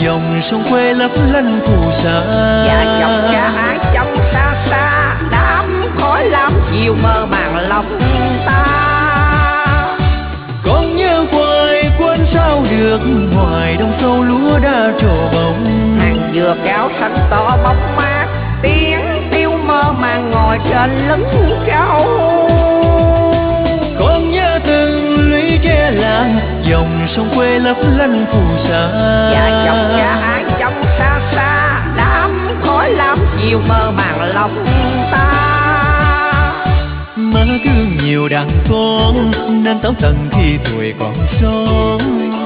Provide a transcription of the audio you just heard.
dòng sông quê lấp lánh phù sa. Và dòng cha ái trong xa xa, đám khói lam chiều mơ màng lòng ta. Con nhớ hoài quên sao được, ngoài đồng sâu lúa đã trổ bông. Hàng dừa cao xanh to bóng mát, tiếng tiêu mơ màng ngồi trên lưng trâu. Con nhớ từng lũy tre làng, dòng sông quê lấp lánh phù sa. Và dòng cha ái trong xa xa, đám khói lam chiều mơ màng lòng ta. Má thương nhiều đàn con nên tóc tần khi tuổi còn son.